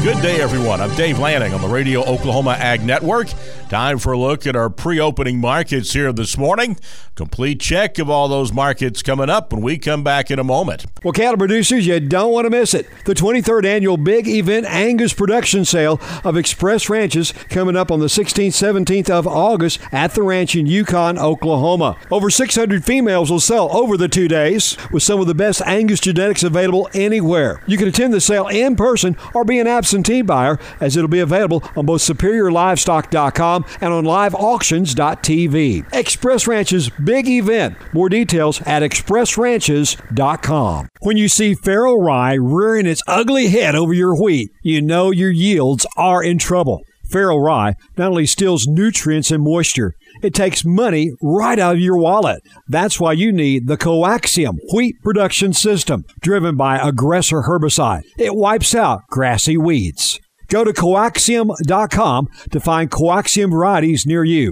Good day, everyone. I'm Dave Lanning on the Radio Oklahoma Ag Network. Time for a look at our pre-opening markets here this morning. Complete check of all those markets coming up when we come back in a moment. Well, cattle producers, you don't want to miss it. The 23rd Annual Big Event Angus Production Sale of Express Ranches coming up on the 16th, 17th of August at the ranch in Yukon, Oklahoma. Over 600 females will sell over the 2 days with some of the best Angus genetics available anywhere. You can attend the sale in person or be an absentee buyer, as it'll be available on both SuperiorLivestock.com and on LiveAuctions.tv. Express Ranch's big event. More details at ExpressRanches.com. When you see farrow rye rearing its ugly head over your wheat, you know your yields are in trouble. Farrow rye not only steals nutrients and moisture, it takes money right out of your wallet. That's why you need the Coaxium Wheat Production System, driven by Aggressor herbicide. It wipes out grassy weeds. Go to coaxium.com to find Coaxium varieties near you.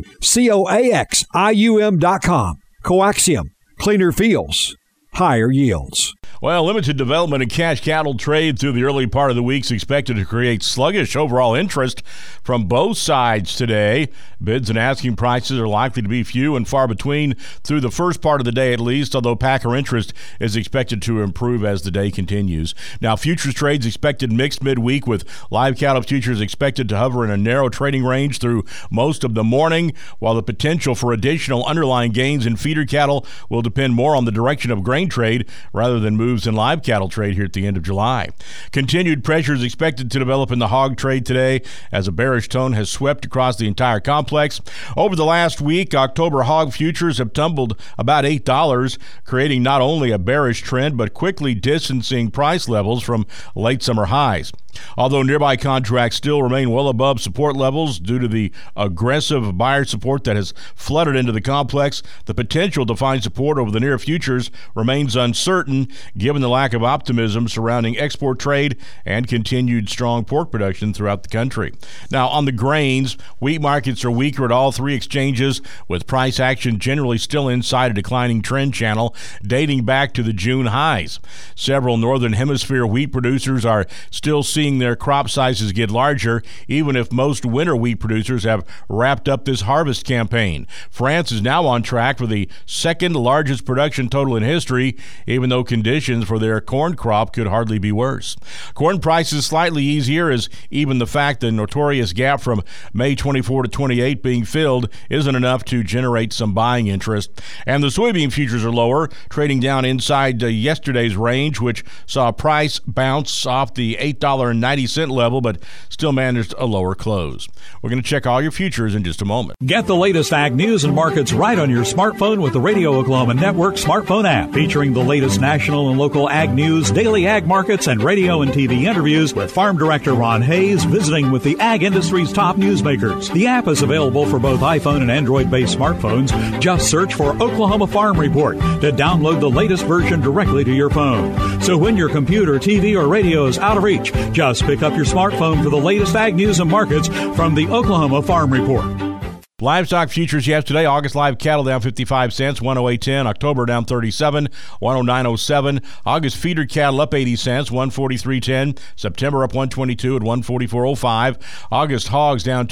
COAXIUM.com. Coaxium. Cleaner fields, higher yields. Well, limited development in cash cattle trade through the early part of the week is expected to create sluggish overall interest from both sides today. Bids and asking prices are likely to be few and far between through the first part of the day at least, although packer interest is expected to improve as the day continues. Now, futures trades expected mixed midweek, with live cattle futures expected to hover in a narrow trading range through most of the morning, while the potential for additional underlying gains in feeder cattle will depend more on the direction of grain trade rather than moves in live cattle trade here at the end of July. Continued pressure is expected to develop in the hog trade today as a bearish tone has swept across the entire complex. Over the last week, October hog futures have tumbled about $8, creating not only a bearish trend but quickly distancing price levels from late summer highs. Although nearby contracts still remain well above support levels due to the aggressive buyer support that has flooded into the complex, the potential to find support over the near futures remains uncertain given the lack of optimism surrounding export trade and continued strong pork production throughout the country. Now, on the grains, wheat markets are weaker at all three exchanges, with price action generally still inside a declining trend channel dating back to the June highs. Several northern hemisphere wheat producers are still seeing their crop sizes get larger, even if most winter wheat producers have wrapped up this harvest campaign. France is now on track for the second largest production total in history, even though conditions for their corn crop could hardly be worse. Corn prices slightly easier, as even the fact the notorious gap from May 24 to 28 being filled isn't enough to generate some buying interest. And the soybean futures are lower, trading down inside yesterday's range, which saw a price bounce off the $8.90 level, but still managed a lower close. We're going to check all your futures in just a moment. Get the latest ag news and markets right on your smartphone with the Radio Oklahoma Network smartphone app, featuring the latest national and local ag news, daily ag markets, and radio and TV interviews with Farm Director Ron Hayes visiting with the ag industry's top newsmakers. The app is available for both iPhone and Android-based smartphones. Just search for Oklahoma Farm Report to download the latest version directly to your phone. So when your computer, TV, or radio is out of reach, just pick up your smartphone for the latest ag news and markets from the Oklahoma Farm Report. Livestock futures yesterday, August live cattle down 55 cents, 108.10. October down 37, 109.07. August feeder cattle up 80 cents, 143.10. September up 122 at 144.05. August hogs down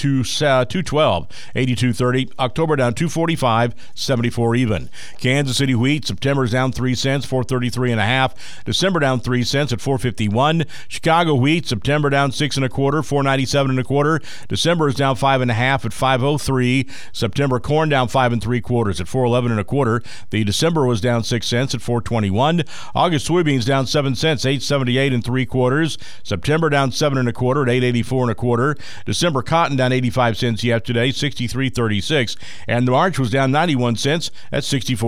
212, 82.30. October down 245, 74 even. Kansas City wheat, September's down 3 cents, 433.5. December down 3 cents at 451. Chicago wheat, September down 6 1/4, 497 1/4. December is down 5 1/2 at 503. September corn down 5 3/4 at 411 1/4. The December was down 6 cents at 421. August soybeans down 7 cents, 878 3/4. September down 7 1/4 at 884 1/4. December cotton down 85 cents yesterday, 63.36, and the March was down 91 cents at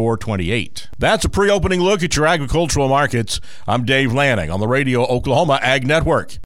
64.28. That's a pre-opening look at your agricultural markets. I'm Dave Lanning on the Radio Oklahoma Ag Network.